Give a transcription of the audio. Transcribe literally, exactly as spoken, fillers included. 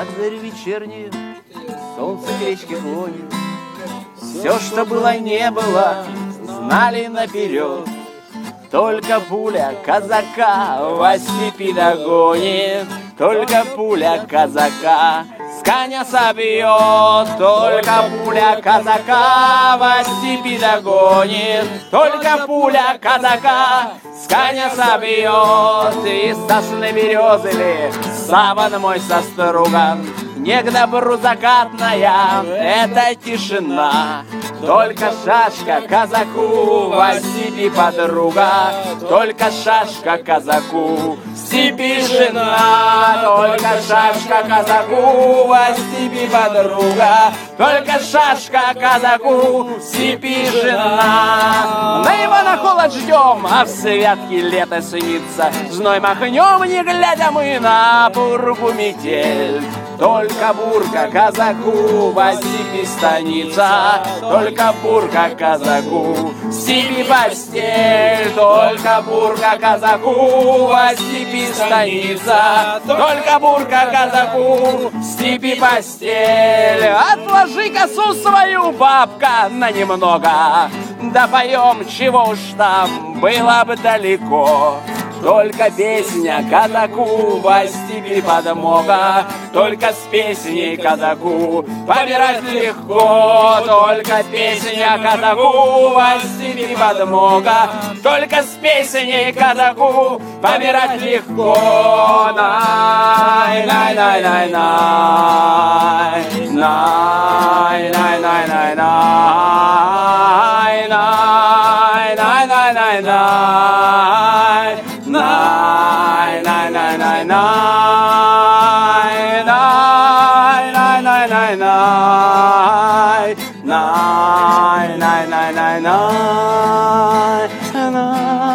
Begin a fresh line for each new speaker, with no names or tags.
под зарю вечернюю солнце к речке клонит. Все, что было, не было, знали наперед. Только пуля казака во степи догонит. Только пуля казака с коня собьет. Только пуля казака во степи догонит. Только пуля казака с коня собьет. Из сосны березы ли саван мой соструган. Не к добру закатная эта тишина. Только шашка казаку во степи подруга. Только шашка казаку в степи жена. Только шашка казаку во степи подруга. Только шашка казаку в степи жена. На Ивана холод ждем, а в святке лето снится. Зной махнем, не глядя мы на пургу метель. Только бурка казаку во степи станица. Только бурка казаку в степи постель. Только бурка казаку во степи станица. Только бурка казаку в степи постель. Отложи косу свою, бабка, на немного. Да поем, чего уж там, было бы далеко. Только песня казаку во степи подмога. Только с песней казаку помирать легко. Только песня казаку во степи подмога. Только с песней казаку помирать легко. Най, най, най, най, най, най, най, най, най, най, най, най, най, най, най. Най, най, най, най, най, най, най, най, най, най, най, най, най, най, най, най.